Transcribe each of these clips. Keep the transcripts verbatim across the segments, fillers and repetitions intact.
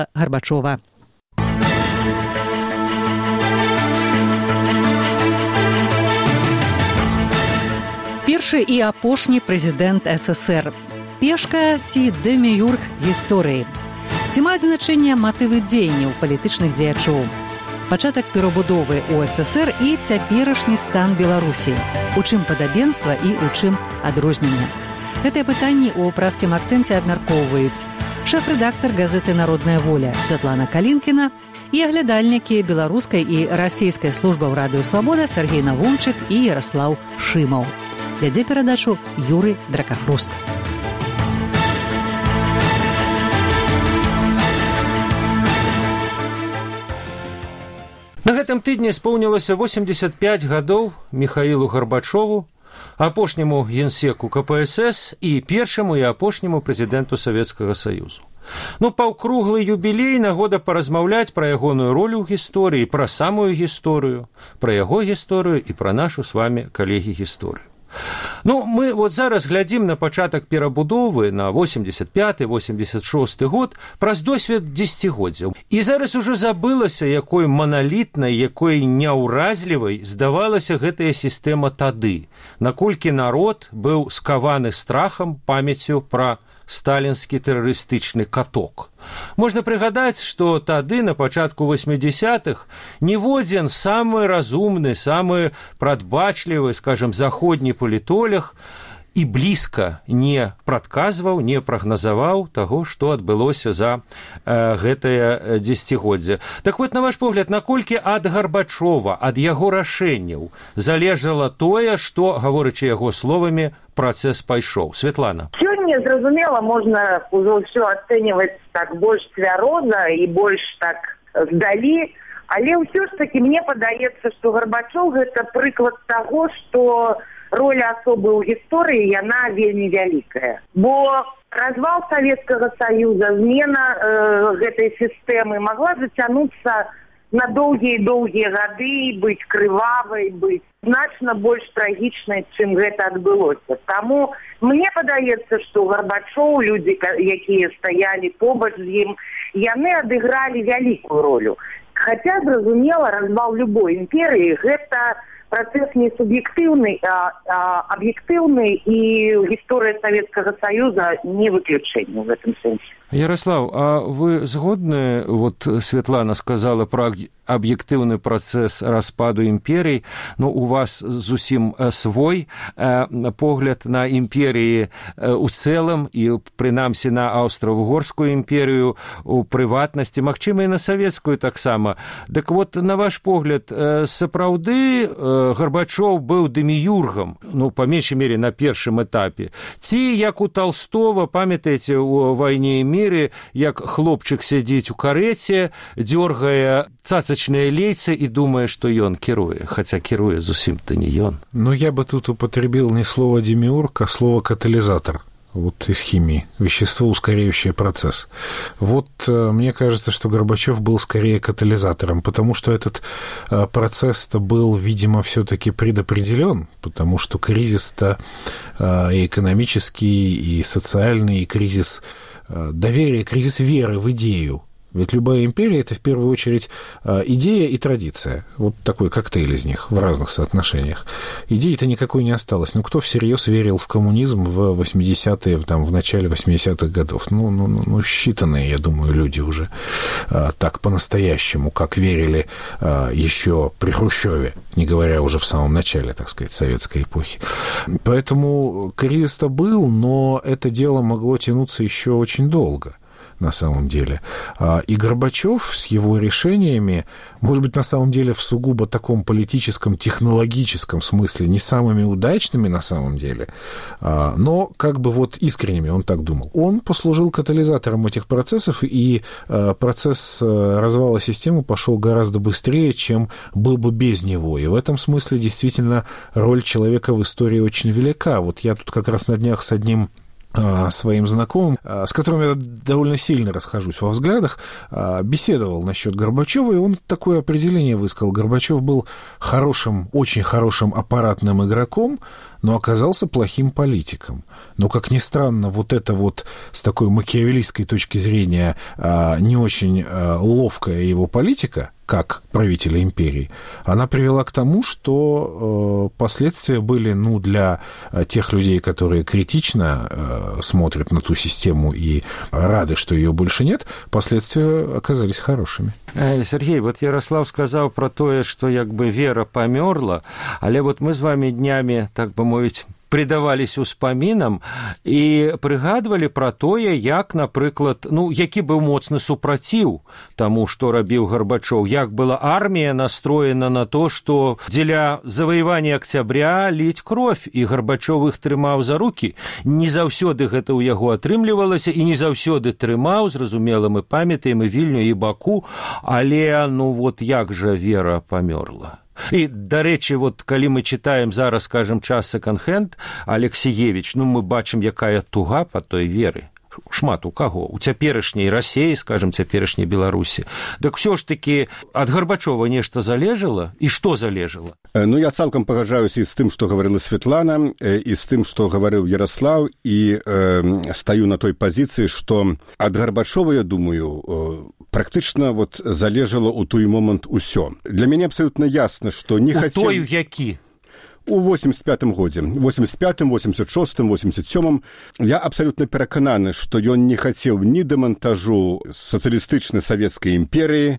Горбачова. Першы і апошні прэзідэнт СССР. Пешка ці дэміюрг гісторыі. Ці маюць значэнне матывы дзеянняў палітычных дзеячоў? Пачатак перабудовы УССР і цяперашні стан Беларусі. У чым падабенства і ў чым адрозненне? Гэтыя пытанні ў празкім акцэнце абмяркоўваюць шэф-рэдактар газеты «Народная воля» Святлана Калінкіна і аглядальнікі беларускай і расійскай службаў радыё «Свабода» Сергей Навунчык і Яраслаў Шымаў. Вядзе перадачу Юрый Дракахруст. На гэтым тыдні споўнілася восемьдесят пять гадоў Міхаілу Гарбачову, апошняму генсеку ка пэ эс эс і першаму і апошняму прэзідэнту Савецкага Саюзу. Ну, паўкруглы юбілей, нагода паразмаўляць пра ягоную ролю ў гісторыі, пра самую гісторыю, пра яго гісторыю і пра нашу з вамі, калегі, гісторыю. Ну, мы вот зараз глядзім на пачатак перабудовы на восемьдесят пяты восемьдесят шосты год праз досвед дзесяцігоддзяў. І зараз ужо забылася, якой маналітнай, якой няўразлівай здавалася гэтая сістэма тады, наколькі народ быў скаваны страхам, памяццю пра сталінскі тэрарыстычны каток. Можна прыгадаць, што тады, на пачатку восьмідзясятых, ніводзін самы разумны, самы прадбачлівы, скажам, заходні палітолог і блізка не прадказваў, не прагназаваў таго, што адбылося за э, гэтае дзесяцігоддзе. Так вот, на ваш погляд, наколькі ад Гарбачова, ад яго рашэнняў залежала тое, што, гаворачы яго словамі, працэс пайшоў? Светлана. Сёння, зразумела, можна ўжо ўсё ацэньваць так больш цвяроза і больш так здалі, але ўсё ж такі мне падаецца, што Гарбачоў гэта прыклад таго, што роля асобы ў гісторыі, яна вельмі вялікая. Бо развал Савецкага Саюза, змена э, гэтай сістэмы магла зацянуцца на доўгія-доўгія гады, быць крывавай, быць значна больш трагічнай, чым гэта адбылося. Таму мне падаецца, што Гарбачоў, людзі, якія стаялі побач з ім, яны адыгралі вялікую ролю. Хаця, зразумела, развал любой імперыі – гэта працэс не суб'ектыўны, а, а аб'ектыўны, і гісторыя Савецкага Саюза не выключэнне в этом сэнсе. Ярослав, а вы згодны, вот Светлана сказала про аб'ектыўны працэс распаду імперій, ну, у вас зусім свой э, погляд на імперіі э, у цэлым, і прынамсі на аўстра-угорскую імперію, у прыватнасці, магчыма, і на савецкую таксама. Дык вот, на ваш погляд, э, сапраўды э, Гарбачоў быў дэміюргам, ну, па меншай мере, на першым этапе. Ці, як у Толстого, памятаеце, у «Вайне і міры», як хлопчык сядзіць у карэце, дзёргае цацачныя лейцы і думае, што ён кіруе, хаця кіруе зусім-то не ён. Ну, я бы тут употребил не слово «демиург», а слово «катализатор». Вот из химии. Вещество, ускоряющее процесс. Вот мне кажется, что Горбачев был скорее катализатором, потому что этот процесс-то был, видимо, все-таки предопределен, потому что кризис-то и экономический, и социальный, и кризис доверия, кризис веры в идею. Ведь любая империя – это в первую очередь идея и традиция. Вот такой коктейль из них в разных соотношениях. Идеи-то никакой не осталось. Ну, кто всерьез верил в коммунизм в восьмидесятые, там, в начале восьмидесятых годов? Ну, ну, ну, считанные, я думаю, люди уже так по-настоящему, как верили еще при Хрущеве, не говоря уже в самом начале, так сказать, советской эпохи. Поэтому кризис-то был, но это дело могло тянуться еще очень долго. На самом деле. И Горбачев с его решениями, может быть, на самом деле в сугубо таком политическом, технологическом смысле, не самыми удачными на самом деле, но как бы вот искренними, он так думал. Он послужил катализатором этих процессов, и процесс развала системы пошел гораздо быстрее, чем был бы без него. И в этом смысле действительно роль человека в истории очень велика. Вот я тут как раз на днях с одним своим знакомым, с которым я довольно сильно расхожусь во взглядах, беседовал насчет Горбачева, и он такое определение высказал. Горбачев был хорошим, очень хорошим аппаратным игроком, но оказался плохим политиком. Но, как ни странно, вот это вот с такой макиавеллистской точки зрения не очень ловкая его политика, как правителя империи, она привела к тому, что последствия были, ну, для тех людей, которые критично смотрят на ту систему и рады, что ее больше нет, последствия оказались хорошими. Сергей, вот Ярослав сказал про то, что як бы вера померла, але вот мы с вами днями, так бы мовить, придавались успамінам і прыгадвалі пра тое, як, напрыклад, ну, які быў моцны супраціў таму, што рабіў Гарбачоў, як была армія настроена на то, што дзеля заваявання Октября ліць кровь, і Гарбачоў іх трымаў за рукі. Не заўсёды гэта ў яго атрымлівалася, і не заўсёды трымаў, зразумела, мы памятаем і Вільню, і Баку, але, ну, вот як жа вера памёрла. І, дарэчы, вот, калі мы читаем зараз, скажем, час секонд-хенд, Алексіевіч, ну, мы бачым, якая туга па той веры. Шмат у каго? У цяперашняй Расіі, скажем, цяперашняй Беларусі. Так все ж таки ад Гарбачова нешта залежала? І што залежала? Ну, я цалкам пагаджаюся і з тым, што гаварыла Светлана, і з тым, што гаварыў Ярослав, і э, стаю на той пазіцыі, што ад Гарбачова, я думаю, э, практычна вот залежала ў той момант усё. Для мяне абсалютна ясна, што не хацеў... У той які? У восемьдесят пятым годзе, восемьдесят пятым, восемьдесят шостым, восемьдесят сёмым я абсалютна перакананы, што ён не хацеў ні дэмантажу сацыялістычнай савецкай імперыі,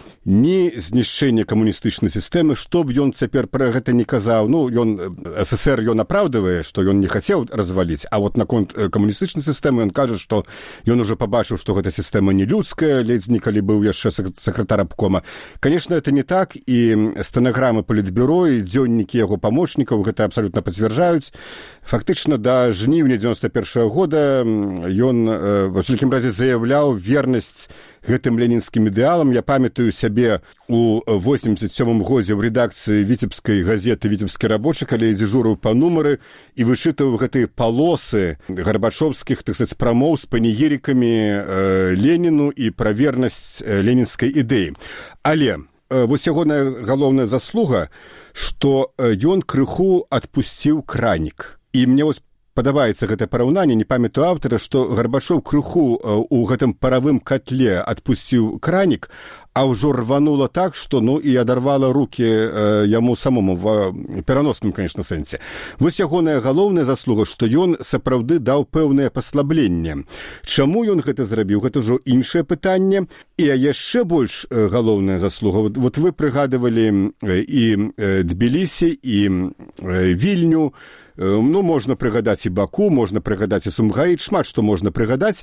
ні знішчэння камуністычнай сістэмы, што б ён цяпер пра гэта не казаў. Ну, ён, СССР ён апраўдывае, што ён не хацеў разваліць, а вот наконт камуністычнай сістэмы ён кажа, што ён ужо пабачыў, што гэта сістэма не людская, ледзь некалі быў яшчэ сакратар абкома. Конечно, это не так, і стэнаграмы палітбюро і дзённікі яго памочнікаў гэта абсалютна пацвярджаюць. Фактычна, да жніўня дзевяносто першага года ён, ва ўсякім разе, заяўляў вернасць гэтым ленінскім ідэалам. Я памятаю сябе у восемьдесят сёмым годзе ў рэдакцыі віцебскай газеты «Віцебскі рабочы», калі я дзежурыў па нумары і вычытаў гэтыя палосы гарбачоўскіх, так сказаць, прамоў з панегірікамі э, Леніну і пра вернасць э, ленінскай ідэі. Але э, вось ягоная галоўная заслуга, што э, ён крыху адпусціў кранік. І мне вось падабаецца гэтае параўнанне, не памятаю аўтара, што Гарбачоў крыху ў гэтым паравым котле адпусціў кранік, а ўжо рванула так, што, ну, і адарвала рукі э, яму самому в пераносным, конечно, сэнсе. Вось ягоная галоўная заслуга, што ён сапраўды даў пэўнае паслабленне. Чаму ён гэта зрабіў? Гэта ўжо іншае пытанне. І яшчэ больш э, галоўная заслуга. Вот, вот вы прыгадывалі э, і э, Тбілісі, і э, Вільню. Э, ну, можна прыгадаць і Баку, можна прыгадаць і Сумгаіт, шмат што можна прыгадаць,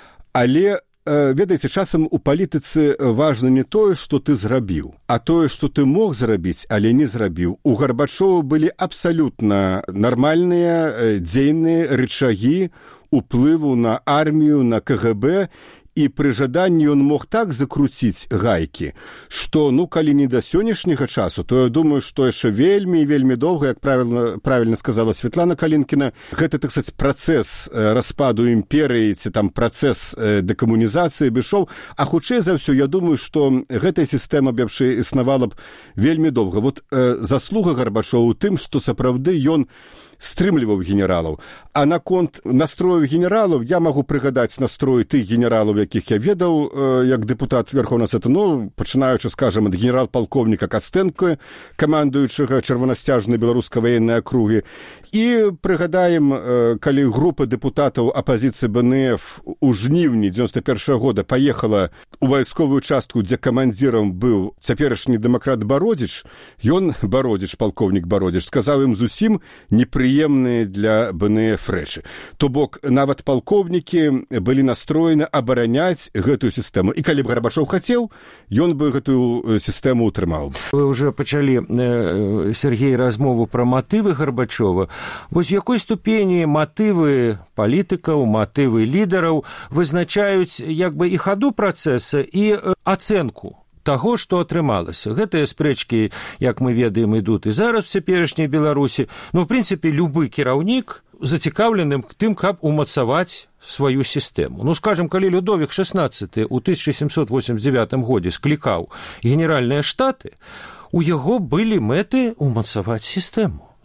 але ведаеце, часам у палітыцы важна не тое, што ты зрабіў, а тое, што ты мог зрабіць, але не зрабіў. У Гарбачова былі абсалютна нармальныя дзейныя рычагі уплыву на армію, на ка гэ бэ, і пры жаданні ён мог так закруціць гайкі, што, ну, калі не да сённяшняга часу, то я думаю, што яшчэ вельмі і вельмі доўга, як правільна, правільна сказала Светлана Калінкіна, гэта, так сказаць, працэс распаду імперыі ці там працэс дэкамунізацыі бы ішоў, а хутчэй за ўсё, я думаю, што гэтая сістэма б яшчэ існавала б вельмі доўга. Вот э, заслуга Гарбачова ў тым, што сапраўды ён стрымліваў генералаў. А наконт настрою генералаў я магу прыгадаць настрой тых генералаў, якіх я ведаў, э, як депутат Верховного Суда, ну, пачынаючы, скажем, ад генерал-палкоўніка Кастэнка, камандуючага чырванасцяжнай беларускай ваеннай акругі. І прыгадаем, э, калі група депутатаў апазіцыі бэ эн эф у жніўні дзевяносто першага года паехала у вайсковую частку, дзе камандзірам быў цяперашні дэмакрат Бародзіч, ён, Бародзіч, палкоўнік Бародзіч, сказаў ім зусім непрыемныя для бэ эн эф рэчы. То бок, нават палкоўнікі былі настроены абараняць гэтую сістэму. І калі б Гарбачоў хацеў, ён бы гэтую сістэму ўтрымаў. Вы ўжо пачалі, э, Сергей, размову пра матывы Гарбачова. Вось у якой ступені матывы палітыкаў, матывы лідараў вызначаюць як бы і хаду працэса, і ацэнку таго, што атрымалася. Гэтыя спрэчкі, як мы ведаем, ідуць і зараз у цяперашняй Беларусі. Ну, в прынцыпе, любы кіраўнік зацікаўленым тым, каб умацаваць сваю сістэму. Ну, скажем, калі Людовік шэснаццаты ў тысяча сямсот восемьдесят девятым годзе склікаў генеральныя штаты, у яго былі мэты умацаваць сістэму.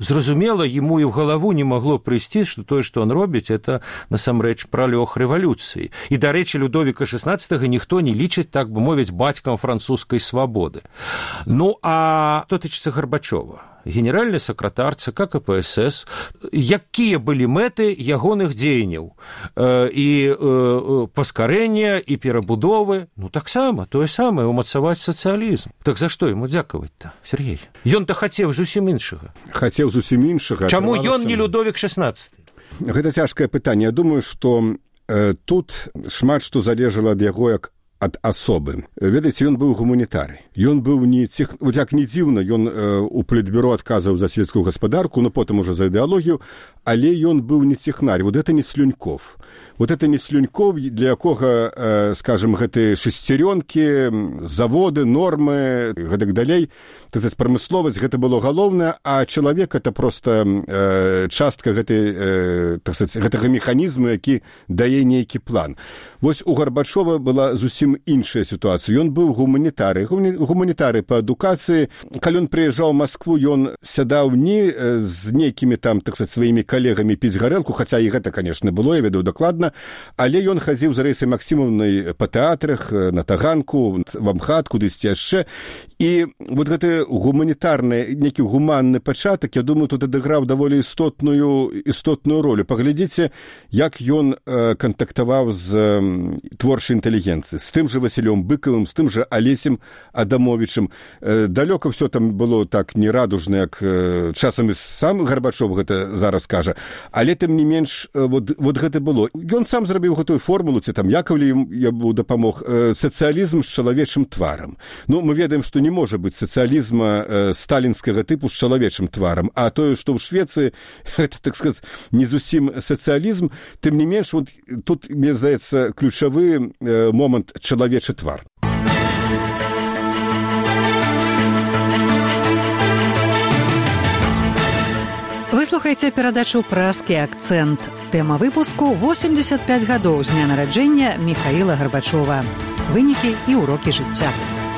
Зразумела, ему і ў галаву не магло прыйсці, што тое, што он робіць, это насамрэч пралёг рэвалюцыі. І, дарэчы, Людовіка шаснаццатага ніхто не лічыць, так бы мовіць, бацькам французскай свабоды. Ну, а што тычыцца Гарбачова? Генеральны сакратар ЦК КПСС, якія былі мэты ягоных дзеянняў э, і э, паскарэння, і перабудовы, ну, таксама, тое самае, умацаваць сацыялізм. Так за што яму дзякаваць-то, Сергей? Ён-то хацеў зусім іншага. Хацеў зусім іншага. Чаму ён не Людовік шаснаццаты? Гэта цяжкае пытанне. Я думаю, што э, тут шмат што залежала ад яго як ад асобы. Ведаеце, ён быў гуманітарый. Ён быў не тех... Вот як не дзіўна, ён э, у палітбюро адказваў за сельскую гаспадарку, но потым уже за ідэалогію, але ён быў не технарь. Вот это не Слюньков. Вот это не Слюньков, для якога, э, скажем, гэтыя шесцярёнкі, заводы, нормы, гэтак далей, то есть прамысловасць, гэта было галоўнае, а чалавек это просто э, частка гэтай, э, так сказать, гэтага механізму, які дае нейкі план. Вось у Гарбачова была зусім іншая сітуацыя. Ён быў гуманітарый, гуманітарый па адукацыі. Калі ён прыязджаў у Маскву, ён сядаў не з нейкімі там, так сказать, сваімі калегамі піць гарэлку, хаця і гэта, конечно, было, я ведаў дакладна, але ён хадзіў з Раісай Максімаўнай па тэатрах, на Таганку, в Амхат, кудысьці яшчэ. І вот гэты гуманітарны, нейкі гуманны пачатак, я думаю, тут адыграў даволі істотную, істотную ролю. Паглядзіце, як ён э, кантактаваў з э, творчай інтэлігенцыі, з тым жа Васілём Быкавым, з тым жа Алесем Адамовічым. Э, далёка ўсё там было так нерадужна, як э, часам і сам Гарбачов гэта зараз кажа, але тым не менш, э, вот, вот гэта было. Ён сам зрабіў гэтую формулу, ці там Яковлев яму дапамог, э, сацыялізм з чалавечым тварам. Ну, мы ведаем, што не можа быць сацыялізма э, сталінскага тыпу з чалавечым тварам, а тое, што ў Швецыі, это, так сказаць, не зусім сацыялізм, тым не менш, вот, тут, мне здаецца, ключавы э, момант чалавечы твар. Вы слухаеце перадачу «Празкі акцэнт». Тэма выпуску восемьдесят пять гадоў з дня нараджэння Міхаіла Гарбачова. Вынікі і ўрокі жыцця.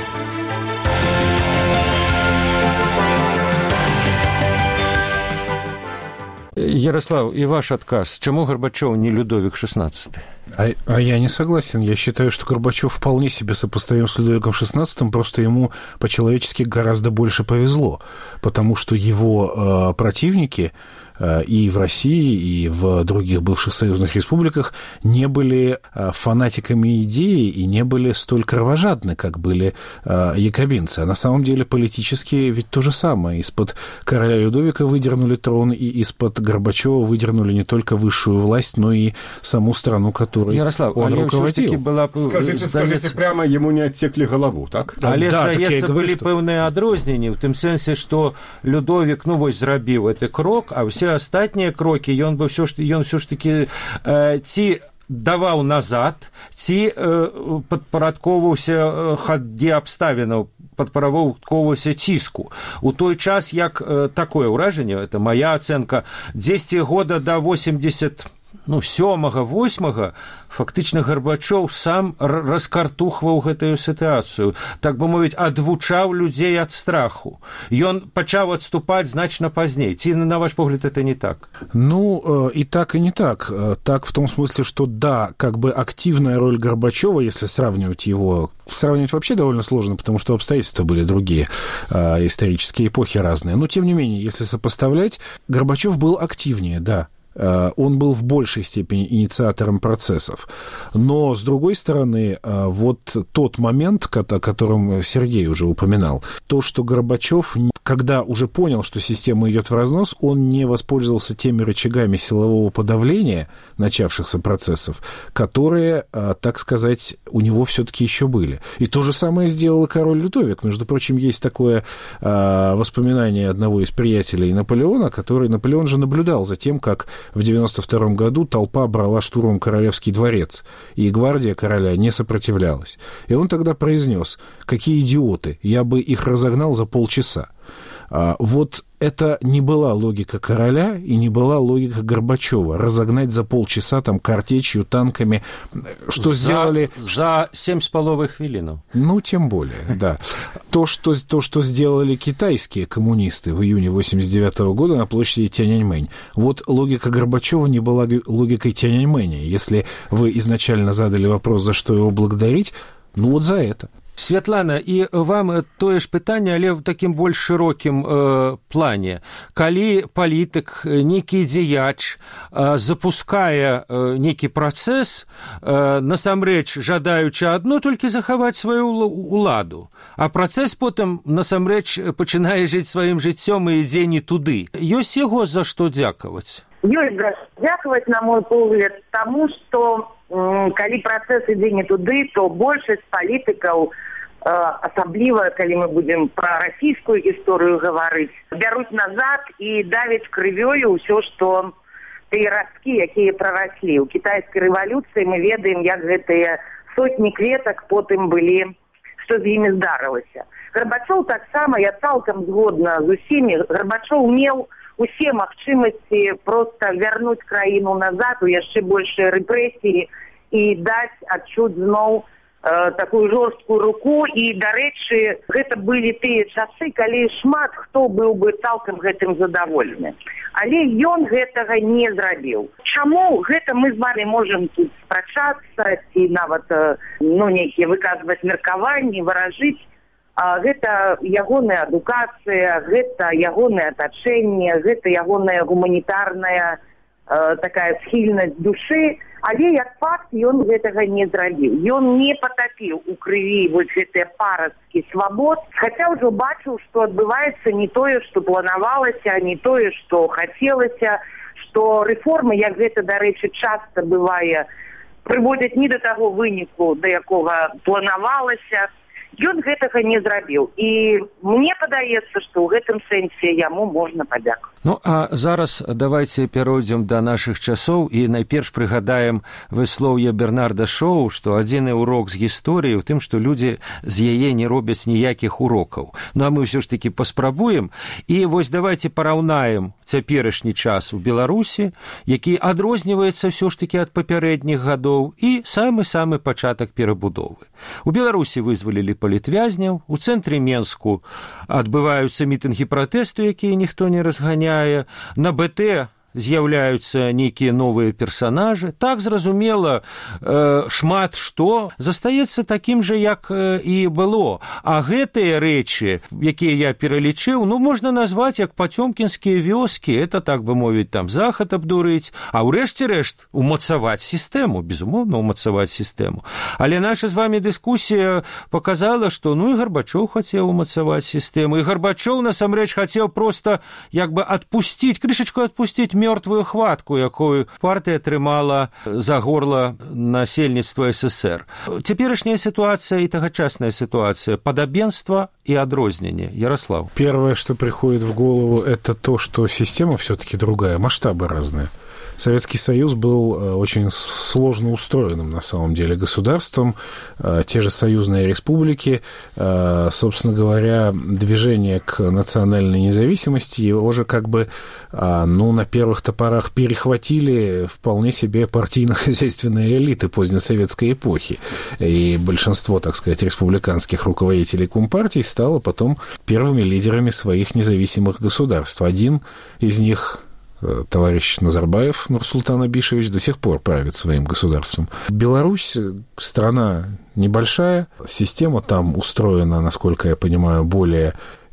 Ярослав, и ваш отказ. Чему Горбачев не Людовик шестнадцатый? А, а я не согласен. Я считаю, что Горбачев вполне себе сопоставим с Людовиком шестнадцатым, просто ему по-человечески гораздо больше повезло, потому что его э, противники э, и в России, и в других бывших союзных республиках не были э, фанатиками идеи и не были столь кровожадны, как были э, якобинцы. А на самом деле политически ведь то же самое. Из-под короля Людовика выдернули трон, и из-под Горбачева выдернули не только высшую власть, но и саму страну, которой Ярослав, он руководил. Была... Скажите, скажите, прямо ему не отсекли голову, так? Але, да, здаецца, говорю, былі что... пэўныя адрозненні, в тым сэнсе, што Людовік, ну, вось, зрабіў гэты крок, а ўсе астатнія крокі ён бы ўсё ж, ён ўсё ж такі э, ці даваў назад, ці э, падпарадковаўся э, хадзе абставінаў, падпарадковаўся ціску. У той час, як э, такое ўражанне, это моя ацэнка, дзесьці года да восемьдесят ну, сёмага, восьмага, фактычна Гарбачоў сам раскартухваў гэтую сітуацыю, так бы мовіць, адвучаў людзей ад страху. Ён пачаў адступаць значна пазней. Ці, на ваш погляд, это не так? Ну, и так, и не так. Так в том смысле, что да, как бы активная роль Горбачева, если сравнивать его, сравнивать вообще довольно сложно, потому что обстоятельства были другие, исторические эпохи разные. Но, тем не менее, если сопоставлять, Горбачев был активнее, да. Он был в большей степени инициатором процессов. Но, с другой стороны, вот тот момент, о котором Сергей уже упоминал, то, что Горбачев, когда уже понял, что система идет в разнос, он не воспользовался теми рычагами силового подавления начавшихся процессов, которые, так сказать, у него все-таки еще были. И то же самое сделал и король Людовик. Между прочим, есть такое воспоминание одного из приятелей Наполеона, который Наполеон же наблюдал за тем, как в девяносто втором году толпа брала штурмом Королевский дворец, и гвардия короля не сопротивлялась. И он тогда произнес: «Какие идиоты, я бы их разогнал за полчаса». Вот это не была логика короля и не была логика Горбачева. Разогнать за полчаса там картечью, танками. Что за, сделали... За семь с половой хвилинов. Ну, тем более, да. То что, то, что сделали китайские коммунисты в июне восемьдесят девятого года на площади Тяньаньмэнь. Вот логика Горбачева не была логикой Тяньаньмэня. Если вы изначально задали вопрос, за что его благодарить, ну вот за это. Святлана, і вам тое ж пытанне, але ў такім больш шырокім э, плане. Калі палітык, нейкі дзеяч э, запускае э, нейкі працэс, э, насамрэч жадаючы адно толькі захаваць сваю ўладу, а працэс потым насамрэч пачынае жыць сваім жыццём і ідзе не туды. Ёсць яго за што дзякаваць? Ёсць за што дзякаваць, на мой погляд, таму, што калі працэс ідзе не туды, то большасць палітыкаў, асабліва, калі мы будзем пра расійскую гісторыю гаварыць, бяруць назад і давяць крывёю ўсё, што тыя расткі, якія прараслі. У кітайскай рэвалюцыі мы ведаем, як гэтыя сотні кветак потым былі, што з імі здарылася. Гарбачоў таксама, я цалкам згодна з усімі, Гарбачоў меў усе магчымасці проста вярнуць краіну назад у яшчэ большыя рэпрэсіі і даць адчуць зноў э, такую жорсткую руку. І, дарэчы, гэта былі тыя часы, калі шмат хто быў бы цалкам гэтым задаволены. Але ён гэтага не зрабіў. Чаму? Гэта мы з вами можам тут спрачацца ці нават ну, нейкія выказваць меркаванні, выражыць. А гэта ягоная адукацыя, гэта ягонае атачэнне, гэта ягоная гуманітарная э, такая схільнасць душы, але як факт ён гэтага не зрабіў. Ён не патапіў у крыві вось гэтыя парасткі свабод, хаця ўжо бачыў, што адбываецца не тое, што планавалася, не тое, што хацелася, што рэформы, як гэта, дарэчы, часта бывае, прыводзяць не да таго выніку, да якога планавалася. Ён гэтага не зрабіў. І мне падаецца, што ў гэтым сэнсе яму можна падзякаваць. Ну, а зараз давайце перайдзем да нашых часоў і найперш прыгадаем выслоўе Бернарда Шоу, што адзіны урок з гісторыі ў тым, што людзі з яе не робяць ніякіх урокаў. Ну, а мы ўсё ж такі паспрабуем. І вось давайце параўнаем цяперашні час у Беларусі, які адрозніваецца ўсё ж такі ад папярэдніх гадоў, і самы-самы пачатак перабудовы. У Беларусі вызвалілі палітвязняў, у цэнтры Менску адбываюцца мітынгі пратэсту, якія ніхто не разганяе, на БТ з'яўляюцца нейкія новыя персанажы. Так, зразумела, э, шмат што застаецца такім жа, як э, і было. А гэтыя рэчы, якія я пералічыў, ну, можна назваць як пацёмкінскія вёскі. Это, так бы мовіць, там захад абдурыць, а ўрэшце рэшт умацаваць сістэму, безумоўна, умацаваць сістэму. Але наша з вами дыскусія показала, што ну і Гарбачоў хацеў умацаваць сістэму, і Гарбачоў насамрэч хацеў проста як бы адпусціць, крышачку адпусціць мёртвую хватку, якую партыя трымала за горла насельніцтва СССР. Цяперашняя ситуация и тагачасная ситуация, подобенство и адрознение. Ярослав. Первое, что приходит в голову, это то, что система все-таки другая, масштабы разные. Советский Союз был очень сложно устроенным, на самом деле, государством. Те же союзные республики, собственно говоря, движение к национальной независимости, его же как бы, ну, на первых топорах перехватили вполне себе партийно-хозяйственные элиты позднесоветской эпохи. И большинство, так сказать, республиканских руководителей Компартий стало потом первыми лидерами своих независимых государств. Один из них... товарищ Назарбаев Нурсултан Абишевич до сих пор правит своим государством. Беларусь – страна небольшая, система там устроена, насколько я понимаю, более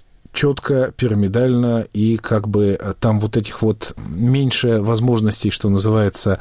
четко, пирамидально, и как бы там вот этих вот меньше возможностей, что называется,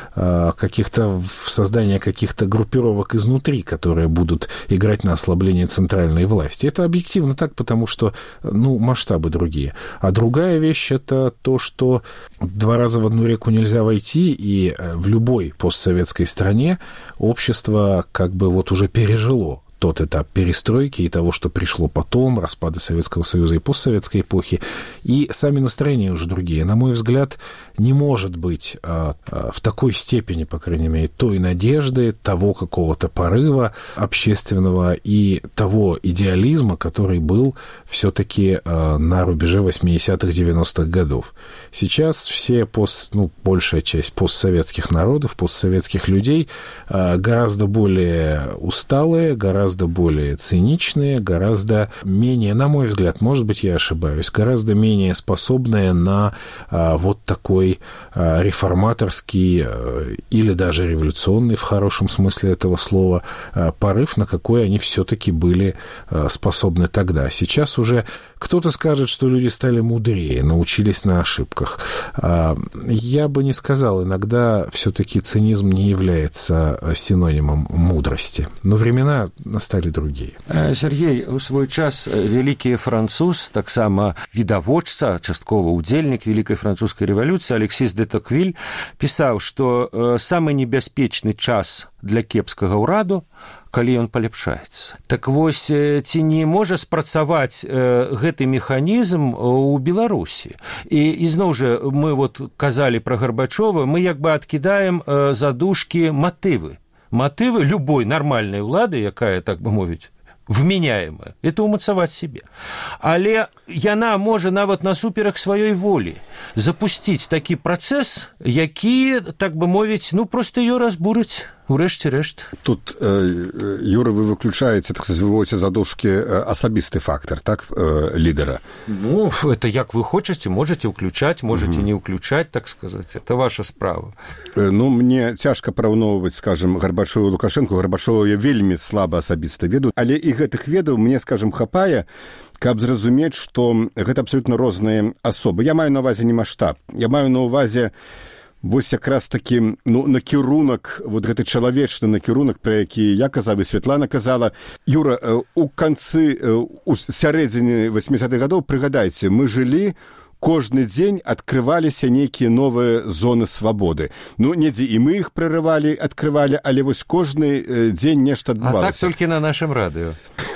каких-то создания каких-то группировок изнутри, которые будут играть на ослабление центральной власти. Это объективно так, потому что, ну, масштабы другие. А другая вещь – это то, что два раза в одну реку нельзя войти, и в любой постсоветской стране общество как бы вот уже пережило тот этап перестройки и того, что пришло потом, распада Советского Союза и постсоветской эпохи, и сами настроения уже другие. На мой взгляд, не может быть а, а, в такой степени, по крайней мере, той надежды, того какого-то порыва общественного и того идеализма, который был все-таки а, на рубеже восьмидесятых, девяностых годов. Сейчас все, пост, ну, большая часть постсоветских народов, постсоветских людей а, гораздо более усталые, гораздо более циничные, гораздо менее, на мой взгляд, может быть, я ошибаюсь, гораздо менее способные на а, вот такой а, реформаторский а, или даже революционный, в хорошем смысле этого слова, а, порыв, на какой они все-таки были а, способны тогда. Сейчас уже кто-то скажет, что люди стали мудрее, научились на ошибках. А, я бы не сказал, иногда все-таки цинизм не является синонимом мудрости. Но времена настали другие. Сергей, у свой час вялікі француз, таксама відавочца, часткова удзельнік вялікай французскай рэвалюцыі Алексіс де Токвиль пісаў, што самы небяспечны час для кепскага ўраду, калі ён паляпшаецца. Так вось, ці не можа спрацаваць гэты механізм у Беларусі? І, і зноў жа, мы вот казалі пра Гарбачова, мы як бы адкідаем задушкі матывы. Матывы любой нармальнай улады, якая, так бы мовіць, вменяемая, это умацаваць себе. Але яна можа нават насуперак сваёй волі запусціць такі працэс, які, так бы мовіць, ну, проста ее разбурыць. Урэшце рэшт. Тут, э, Юра, вы выключаете, так сказать, выводите задушки асабісты фактор, так, э, лидера? Ну, это як вы хочете, можете уключать, можете угу. не уключать, так сказать, это ваша справа. Э, ну, мне цяжка параўноўваць, скажем, Гарбачова і Лукашенко. Гарбачова я вельмі слаба асабіста ведаю, але і гэтых ведаў мне, скажем, хапае, каб зразумець, што гэта абсолютно розныя асобы. Я маю на увазе не маштаб, я маю на увазе вось якраз такі, ну, накірунак, вот гэты чалавечны накірунак, пра які я казаў, і Святлана казала. Юра, у канцы, у сярэдзіне восьмідзесятых гадоў, прыгадайце, мы жылі, кожны дзень адкрываліся нейкія новыя зоны свабоды. Ну, недзе і мы іх прарывалі, адкрывалі, але вось кожны дзень нешта адбывалася. А так толькі на нашым радыё.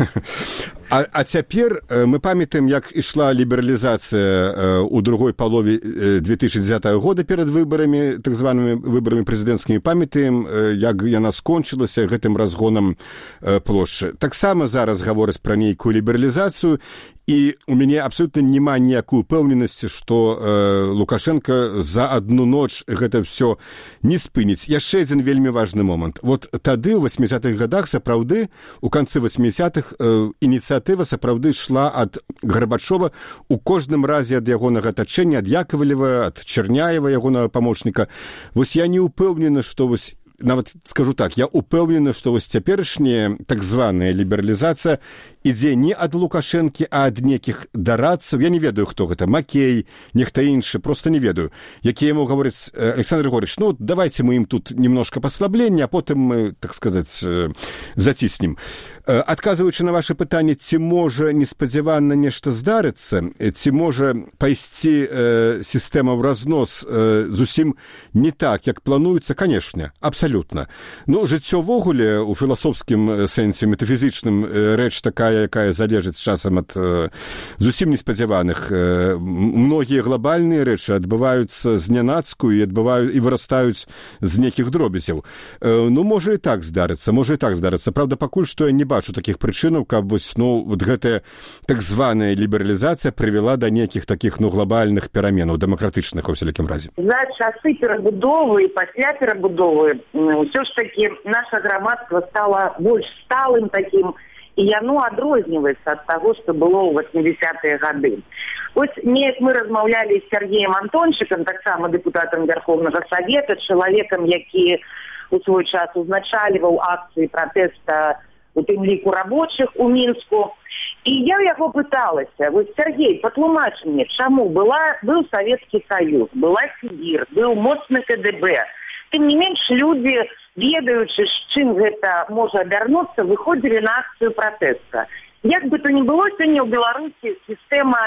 А, а цяпер мы памятаем, як ішла лібералізацыя ў другой палове две тысячи десятого года перад выбарамі, так званымі выбарамі прэзідэнцкімі. Памятаем, як яна скончылася гэтым разгонам плошчы. Таксама зараз гавораць пра нейкую лібералізацыю, і у мяне абсолютно няма ніякой упэўненасці, што э, Лукашенко за одну ноч гэта все не спыніць. Яшчэ адзін вельмі важны момант. Вот тады, у восьмідзесятых годах, сапраўды, у канцы восьмідзесятых э, ініцыятыва сапраўды шла ад Гарбачова, у кожным разе ад ягонага атачэння, ад Яковлева, ад Черняева, ягонага памочніка. Вось я не упэўнены, што вось, нават скажу так, я упэўнены, што вось цяперашняя так званая лібералізацыя ідзе не ад Лукашэнкі, а ад некіх дарадцаў. Я не ведаю, хто гэта, Макей, нехта іншы, просто не ведаю, якія яму гавораць: Александр Григорьевич, ну, давайте мы им тут немножко послаблення, а потым мы, так сказать, заціснем. Адказваючы на ваше пытанне, ці можа неспадзявана нешта здарыцца, ці можа пайсці э, сістэма ў разнос э, зусім не так, як плануецца, канешне, абсалютна. Ну, жыццё ўвогуле у філасофскім сэнсе, метафізічным, э, рэч такая, якая залежыць часам ад э, зусім неспадзяваных. Э, многія глобальныя рэчы адбываюцца знянацку і адбываюць і вырастаюць з нейкіх дробязяў. Э, ну, можа і так здарыцца, можа і так здарыцца. Правда, пакуль што я не бачу такіх прычынаў, каб вось, ну, вот гэтая так званая лібералізацыя прывяла да нейкіх такіх, ну, глобальных пераменаў, дэмакратычных у всялякім разе. За часы перабудовы і пасля перабудовы ўсё ж такі наша грамадства стала больш сталым такім, і яно адрозніваецца ад таго, што было ў восьмідзесятыя гады. Вось неяк мы размаўлялі з Сергеем Антончыкам, таксама дэпутатам Верховнага Савета, чалавекам, які у свой час узначальваў акцыі пратэста у тым ліку рабочых у Мінску. І я яго пыталася: вось, Сергей, патлумач мне, чаму была, быў Савецкі Саюз, была СІДІР, быў моцны КДБ. Тым не менш, людзі, ведаючы, з чым гэта можа абярнуцца, выходзілі на акцыю пратэста. Як бы то ни было, сёння ў Беларусі сістэма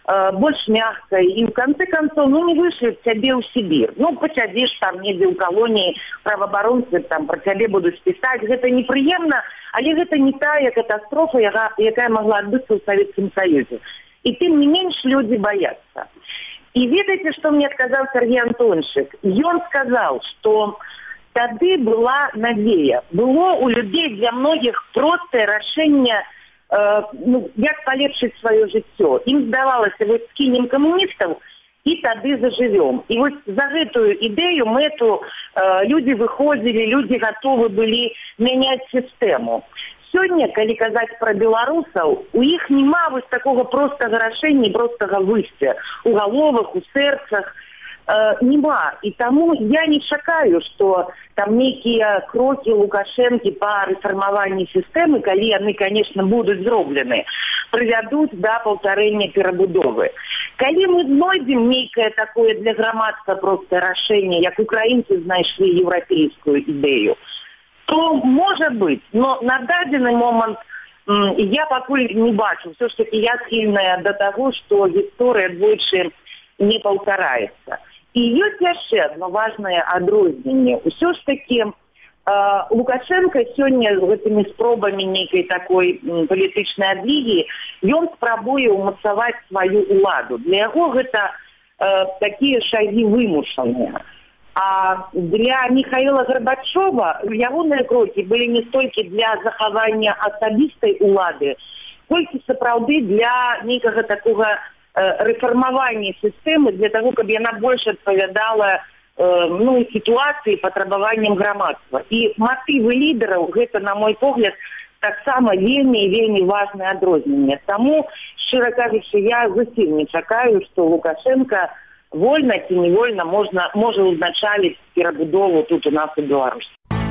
э, больш мягкай, і ў канцы канцоў, ну, не вышлюць цябе ў Сібір. Ну, пасядзіш там недзе ў калоніі, праваабаронцы там пра цябе будуць пісаць. Гэта непрыемна, але гэта не тая катастрофа, якая магла адбыцца ў Савецкім Саюзе. І тым не менш людзі баяцца. І ведаеце, што мне адказаў Сергей Антончык? Ён сказаў, што тады была надзея. Было у людзей для многіх простае рашэнне, э, ну, як палепшыць сваё жыццё. Ім здавалася, вось скінем камуністаў і тады зажывём. І вось за гэтую ідэю, мэту э, людзі выходзілі, людзі гатовы былі мяняць сістэму. Сёння, калі казаць пра беларусаў, у іх няма вось такога простага рашэння, простага выйсця. У галовах, у сэрцах э, няма. І таму я не чакаю, што там нейкія крокі Лукашэнкі па рэфармаванні сістэмы, калі яны, канешне, будуць зроблены, прывядуць да паўтарэння перабудовы. Калі мы знойдзем нейкае такое для грамадства простае рашэнне, як украінцы знайшлі еўрапейскую ідэю, то можа быць, но на дадзены момант м, я пакуль не бачу. Все ж таки я схільная да таго, што гісторыя двойчы не паўтараецца. І ёсць яшчэ адно важнае адрозненне. Усё ж таки э, Лукашенко сёння з гэтымі спробамі нейкай такой м, палітычнай адлігі, ён спрабуе ўмацаваць сваю ўладу. Для яго гэта э, такія шагі вымушаныя. А для Михаила Горбачева ягоныя крокі былі не столькі для захавання асабістай улады, колькі сапраўды для нейкага такога э, рэфармавання сістэмы, для таго, каб яна больш адпавядала э, ну, сітуацыі, патрабаванням грамадства. І матывы лідараў, гэта, на мой погляд, таксама вельмі і вельмі важнае адрозненне. Таму, шчыра кажучы, я зусім не чакаю, што Лукашенко вольна ці невольна можна, можа узначаліць перабудову тут у нас у Беларусі.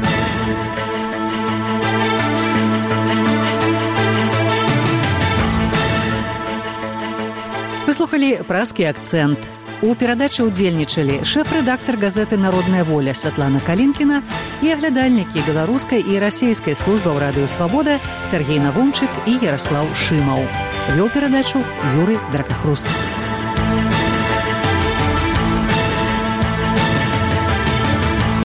Вы слухалі «Празкі акцэнт». У перадачы ўдзельнічалі шэф-рэдактар газеты «Народная воля» Святлана Калінкіна і аглядальнікі беларускай і расійскай службаў радыё «Свабода» Сергей Навумчык і Яраслаў Шымаў. Вёў перадачу Юрый Дракахруст.